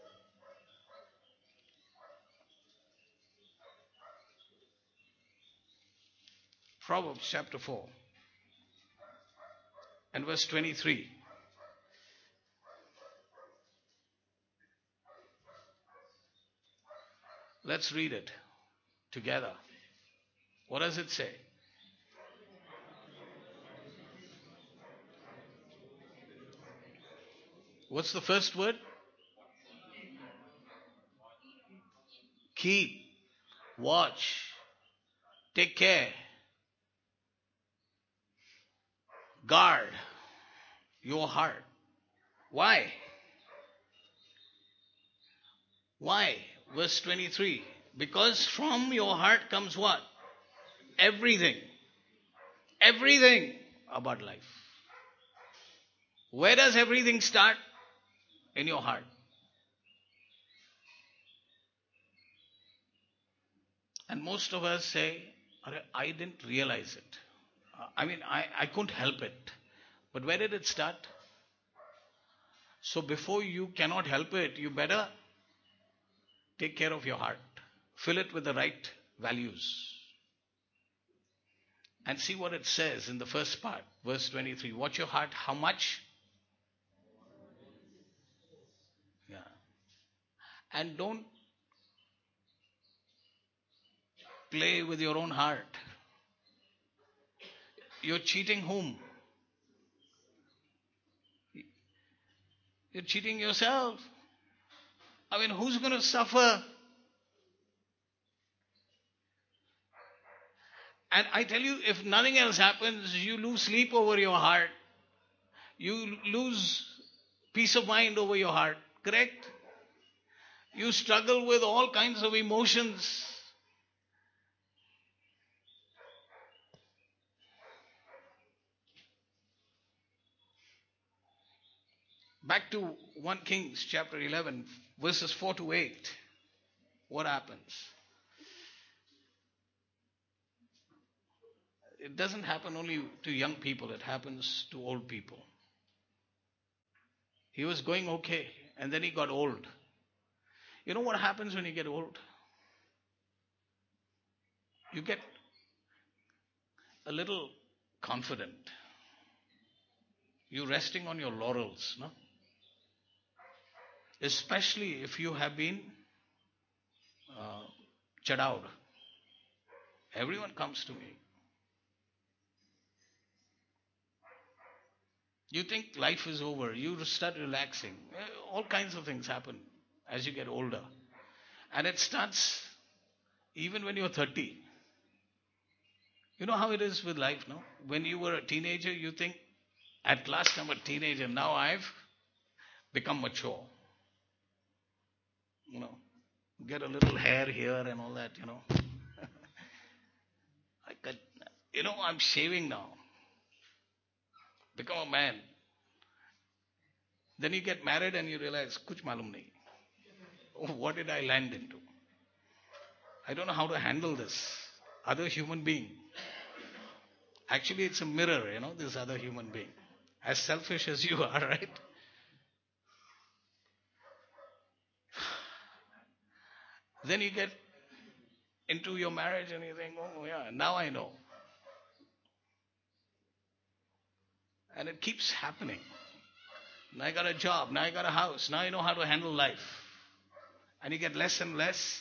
Proverbs chapter 4 and verse 23. Let's read it together. What does it say? What's the first word? Keep, watch, take care, guard your heart. Why? Why? Verse 23. Because from your heart comes what? Everything. Everything about life. Where does everything start? In your heart. And most of us say, I didn't realize it. I couldn't help it. But where did it start? So before you cannot help it, you better take care of your heart. Fill it with the right values. And see what it says in the first part, verse 23. Watch your heart. How much? Yeah. And don't play with your own heart. You're cheating whom? You're cheating yourself. Who's going to suffer? And I tell you, if nothing else happens, you lose sleep over your heart. You lose peace of mind over your heart. Correct? You struggle with all kinds of emotions. Back to 1 Kings chapter 11, verses 4 to 8. What happens? It doesn't happen only to young people, it happens to old people. He was going okay, and then he got old. You know what happens when you get old? You get a little confident. You're resting on your laurels, no? Especially if you have been chadowed. Everyone comes to me. You think life is over. You start relaxing. All kinds of things happen as you get older. And it starts even when you're 30. You know how it is with life, no? When you were a teenager, you think, at last I'm a teenager. Now I've become mature. You know, get a little hair here and all that, you know. I'm shaving now. Become a man. Then you get married and you realize, kuch malum nahi. Oh, what did I land into? I don't know how to handle this other human being. Actually, it's a mirror, this other human being. As selfish as you are, right? Then you get into your marriage and you think, oh, yeah, now I know. And it keeps happening. Now I got a job. Now I got a house. Now I know how to handle life. And you get less and less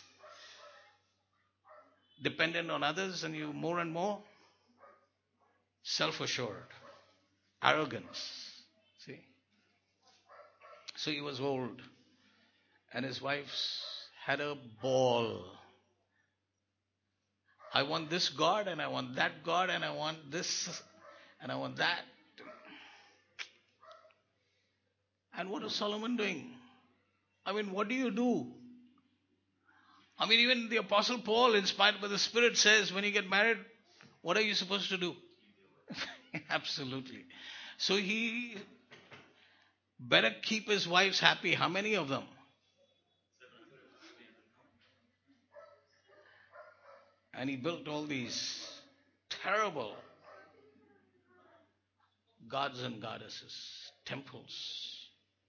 dependent on others, and you more and more self-assured, arrogance. See? So he was old, and his wife had a ball. I want this God, and I want that God, and I want this, and I want that. And what is Solomon doing? I mean, what do you do? I mean, even the Apostle Paul, inspired by the Spirit, says when you get married, what are you supposed to do? Absolutely. So he better keep his wives happy. How many of them? And he built all these terrible gods and goddesses, temples.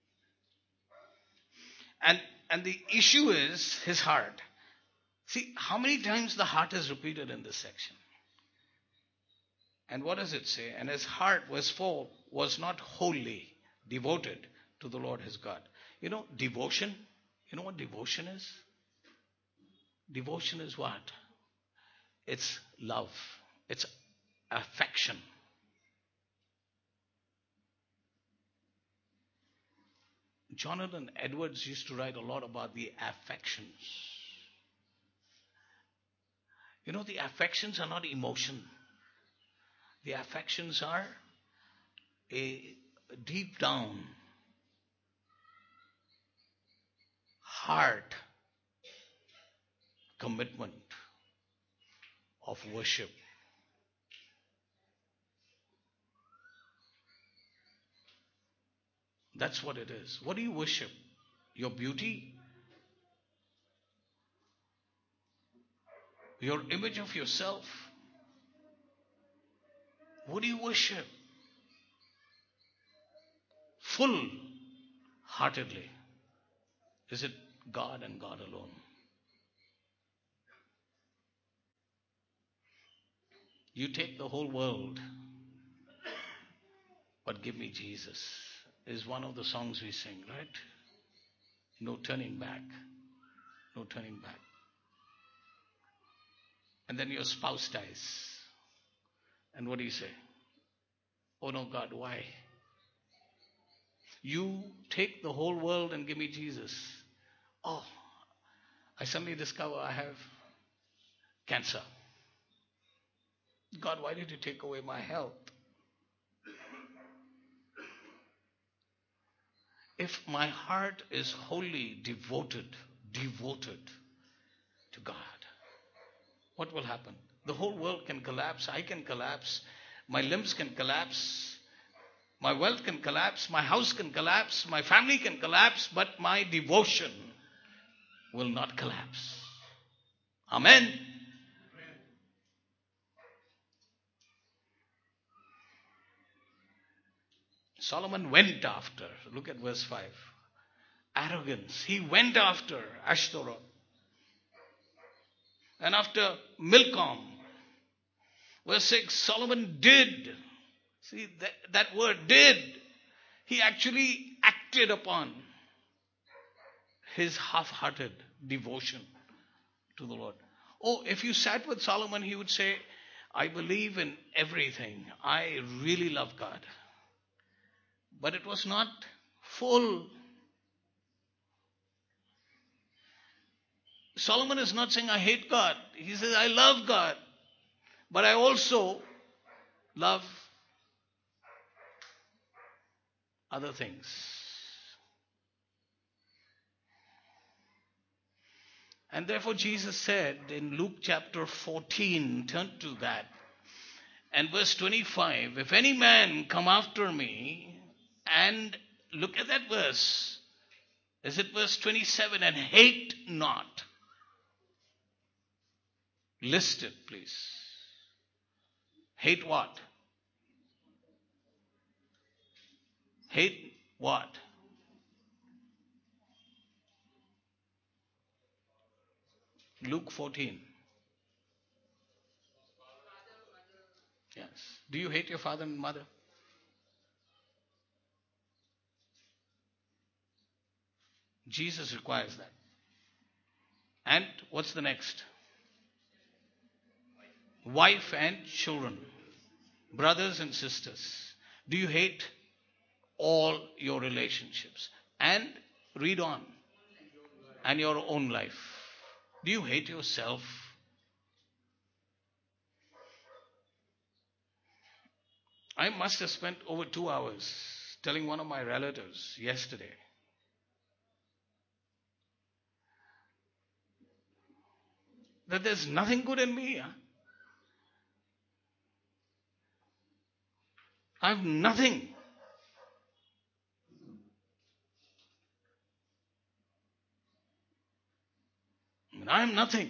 And the issue is his heart. See, how many times the heart is repeated in this section? And what does it say? And his heart, verse 4, was not wholly devoted to the Lord his God. Devotion. You know what devotion is? Devotion is what? It's love. It's affection. Jonathan Edwards used to write a lot about the affections. The affections are not emotion. The affections are a deep down heart commitment of worship. That's what it is. What do you worship? Your beauty? Your image of yourself? What do you worship? Full heartedly. Is it God and God alone? You take the whole world, but give me Jesus, is one of the songs we sing, right? No turning back. No turning back. And then your spouse dies. And what do you say? Oh no, God, why? You take the whole world and give me Jesus. Oh, I suddenly discover I have cancer. God, why did you take away my health? If my heart is wholly devoted to God, what will happen? The whole world can collapse. I can collapse. My limbs can collapse. My wealth can collapse. My house can collapse. My family can collapse. But my devotion will not collapse. Amen. Solomon went after, look at verse 5. Arrogance. He went after Ashtaroth. And after Milcom. Verse 6, Solomon did. See, that word did. He actually acted upon his half-hearted devotion to the Lord. Oh, if you sat with Solomon, he would say, I believe in everything. I really love God. But it was not full. Solomon is not saying, I hate God. He says, I love God. But I also love other things. And therefore Jesus said in Luke chapter 14, turn to that, and verse 25, if any man come after me, and look at that verse. Is it verse 27? And hate not. List it, please. Hate what? Hate what? Luke 14. Yes. Do you hate your father and mother? Jesus requires that. And what's the next? Wife and children. Brothers and sisters. Do you hate all your relationships? And read on. And your own life. Do you hate yourself? I must have spent over 2 hours telling one of my relatives yesterday that there's nothing good in me. I have nothing. I am nothing.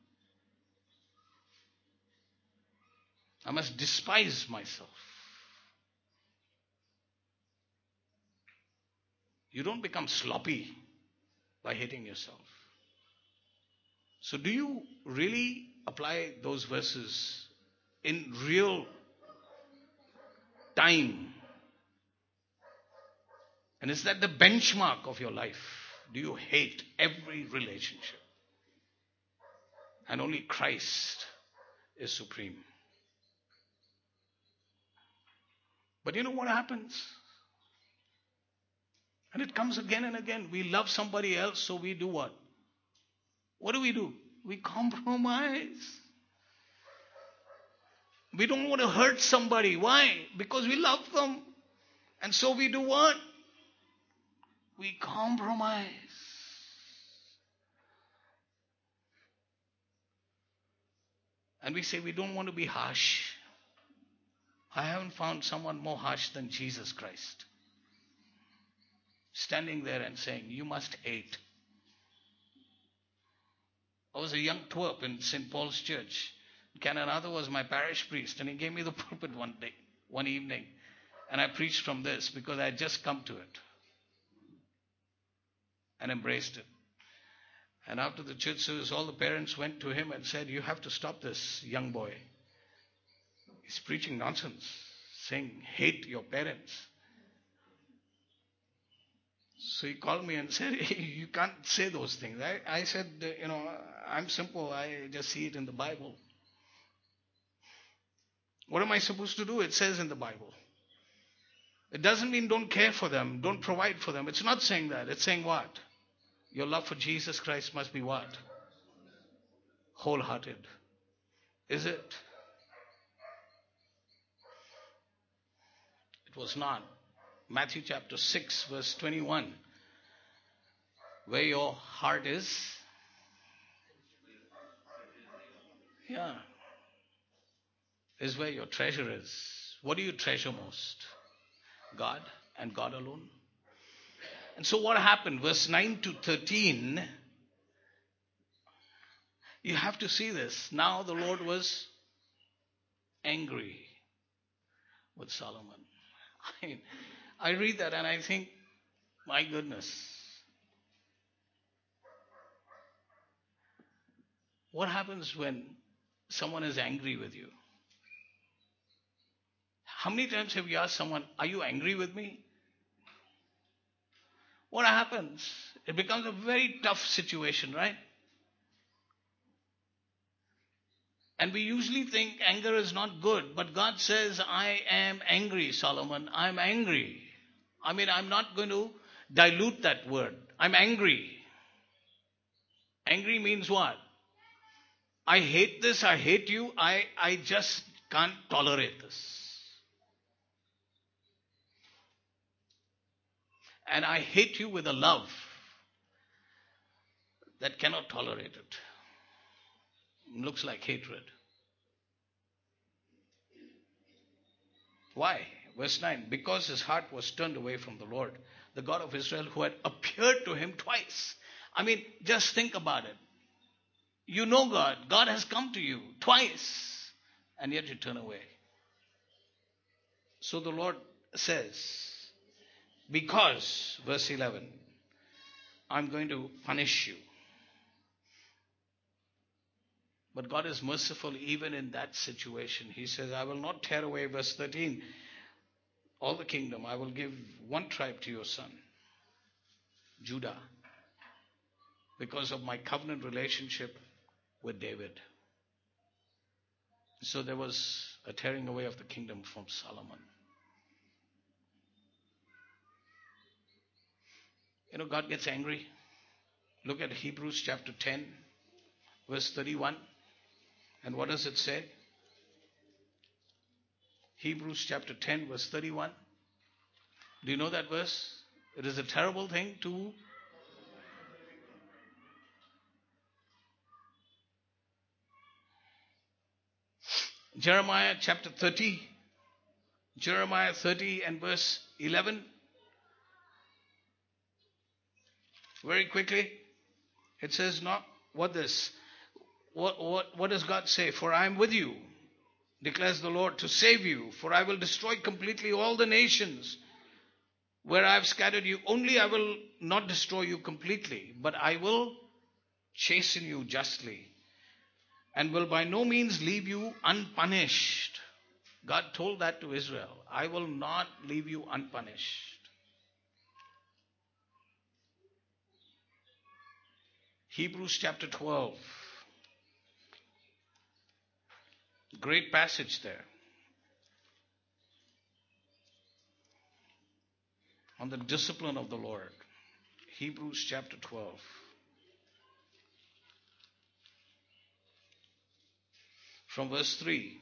I must despise myself. You don't become sloppy by hating yourself. So do you really apply those verses in real time? And is that the benchmark of your life? Do you hate every relationship? And only Christ is supreme. But you know what happens? And it comes again and again. We love somebody else, so we do what? What do? We compromise. We don't want to hurt somebody. Why? Because we love them. And so we do what? We compromise. And we say we don't want to be harsh. I haven't found someone more harsh than Jesus Christ. Standing there and saying, you must hate. I was a young twerp in St. Paul's Church. Kananatha was my parish priest, and he gave me the pulpit one evening. And I preached from this because I had just come to it and embraced it. And after the church service, all the parents went to him and said, you have to stop this young boy. He's preaching nonsense, saying, hate your parents. So he called me and said, you can't say those things. I said, I'm simple. I just see it in the Bible. What am I supposed to do? It says in the Bible. It doesn't mean don't care for them, don't provide for them. It's not saying that. It's saying what? Your love for Jesus Christ must be what? Wholehearted. Is it? It was not. Matthew chapter 6 verse 21. Where your heart is. Yeah. Is where your treasure is. What do you treasure most? God and God alone. And so what happened? Verse 9 to 13. You have to see this. Now the Lord was angry with Solomon. I read that and I think, my goodness. What happens when someone is angry with you? How many times have you asked someone, are you angry with me? What happens? It becomes a very tough situation, right? And we usually think anger is not good. But God says, I am angry, Solomon. I'm angry. I'm not going to dilute that word. I'm angry. Angry means what? I hate this. I hate you. I just can't tolerate this. And I hate you with a love that cannot tolerate it. Looks like hatred. Why? Verse 9. Because his heart was turned away from the Lord, the God of Israel, who had appeared to him twice. Just think about it. You know God. God has come to you twice, and yet you turn away. So the Lord says, because, verse 11, I'm going to punish you. But God is merciful even in that situation. He says, I will not tear away, verse 13, all the kingdom. I will give one tribe to your son, Judah, because of my covenant relationship with David. So there was a tearing away of the kingdom from Solomon. You know, God gets angry. Look at Hebrews chapter 10, verse 31. And what does it say? Hebrews chapter 10, verse 31. Do you know that verse? It is a terrible thing to... Jeremiah chapter 30. Jeremiah 30 and verse 11. Very quickly. It says, not what this. What does God say? For I am with you, declares the Lord, to save you. For I will destroy completely all the nations where I have scattered you. Only I will not destroy you completely, but I will chasten you justly, and will by no means leave you unpunished. God told that to Israel. I will not leave you unpunished. Hebrews chapter 12. Great passage there. On the discipline of the Lord. Hebrews chapter 12. From verse 3.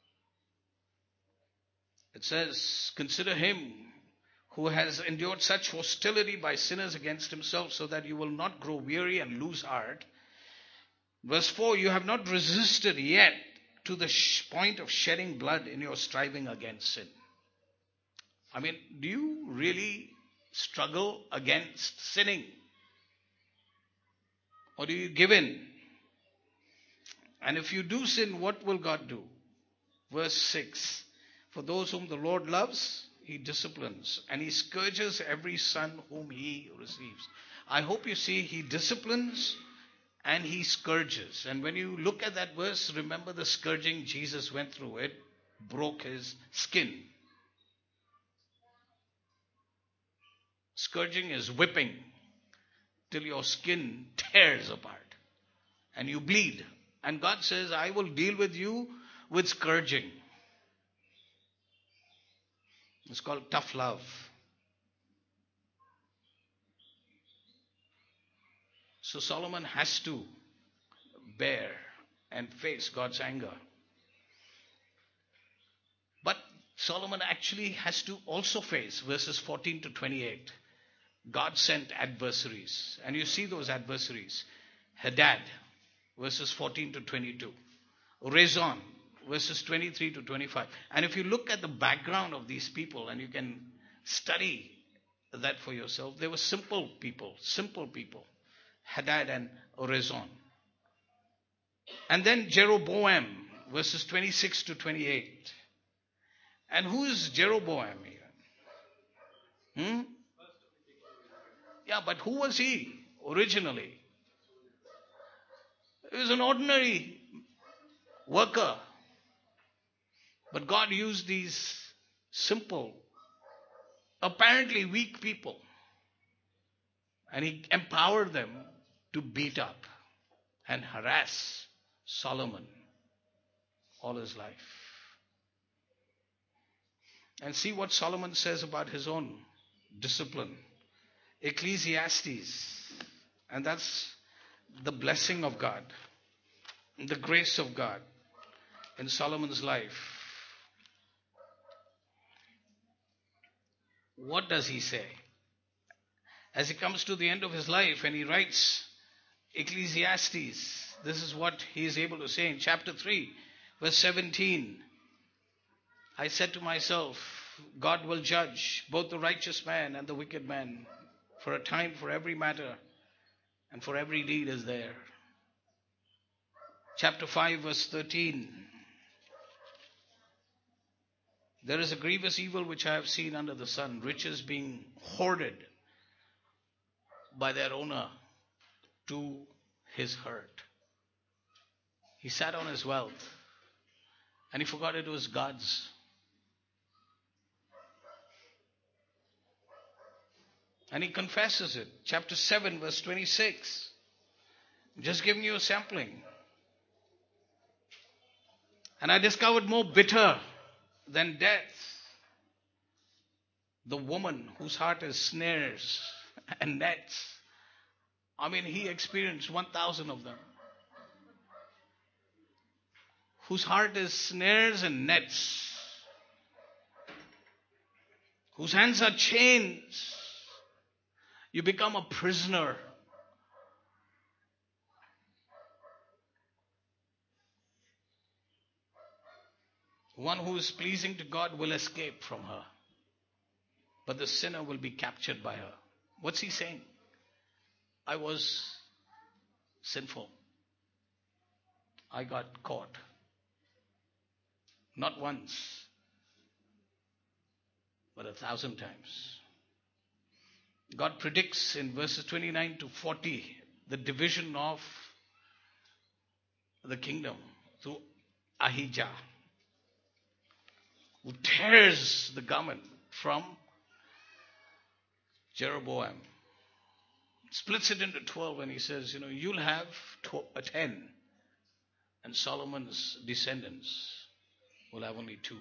It says, consider him who has endured such hostility by sinners against himself, so that you will not grow weary and lose heart. Verse 4, you have not resisted yet to the point of shedding blood in your striving against sin. I mean, do you really struggle against sinning? Or do you give in? And if you do sin, what will God do? Verse 6, for those whom the Lord loves, he disciplines, and he scourges every son whom he receives. I hope you see, he disciplines and he scourges. And when you look at that verse, remember the scourging Jesus went through. It broke his skin. Scourging is whipping till your skin tears apart and you bleed. And God says, I will deal with you with scourging. It's called tough love. So Solomon has to bear and face God's anger. But Solomon actually has to also face verses 14 to 28. God sent adversaries. And you see those adversaries. Hadad, verses 14 to 22. Rezon, verses 23 to 25. And if you look at the background of these people, and you can study that for yourself, they were simple people. Hadad and Rezon. And then Jeroboam, verses 26 to 28. And who is Jeroboam here? Yeah, but who was he originally? He was an ordinary worker. But God used these simple, apparently weak people, and he empowered them to beat up and harass Solomon all his life. And see what Solomon says about his own discipline. Ecclesiastes, and that's the blessing of God, the grace of God in Solomon's life. What does he say? As he comes to the end of his life and he writes Ecclesiastes, this is what he is able to say in chapter 3, verse 17. I said to myself, God will judge both the righteous man and the wicked man, for a time for every matter and for every deed is there. Chapter 5, verse 13. There is a grievous evil which I have seen under the sun, riches being hoarded by their owner to his hurt. He sat on his wealth and he forgot it was God's. And he confesses it. Chapter 7, verse 26. Just giving you a sampling. And I discovered more bitter than death, the woman whose heart is snares and nets. I mean, he experienced 1,000 of them. Whose heart is snares and nets. Whose hands are chains. You become a prisoner. One who is pleasing to God will escape from her. But the sinner will be captured by her. What's he saying? I was sinful. I got caught. Not once, but 1,000 times. God predicts in verses 29 to 40 the division of the kingdom through Ahijah, who tears the garment from Jeroboam. Splits it into 12 and he says, you'll have 10 and Solomon's descendants will have only 2.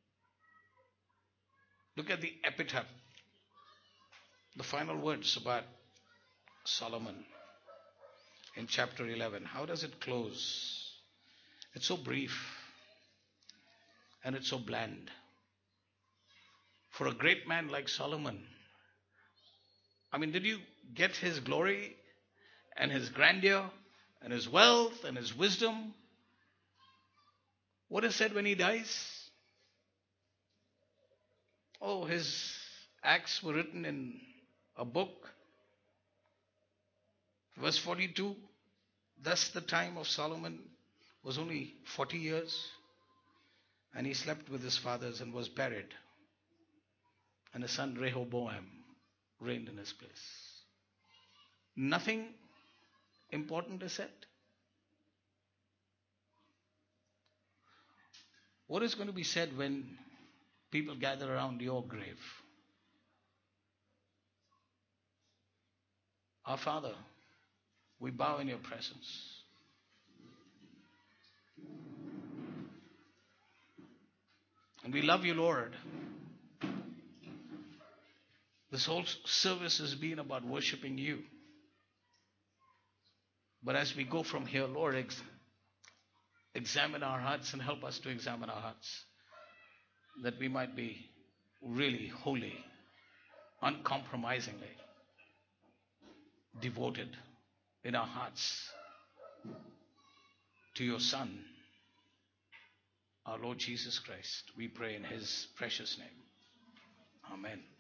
Look at the epitaph, the final words about Solomon in chapter 11. How does it close? It's so brief and it's so bland. For a great man like Solomon, did you get his glory and his grandeur and his wealth and his wisdom? What is said when he dies? Oh, his acts were written in a book. Verse 42, thus the time of Solomon was only 40 years, and he slept with his fathers and was buried. And his son Rehoboam reigned in his place. Nothing important is said. What is going to be said when people gather around your grave? Our Father, we bow in your presence. And we love you, Lord. This whole service has been about worshiping you. But as we go from here, Lord, examine our hearts and help us to examine our hearts, that we might be really holy, uncompromisingly devoted in our hearts to your Son, our Lord Jesus Christ. We pray in his precious name. Amen.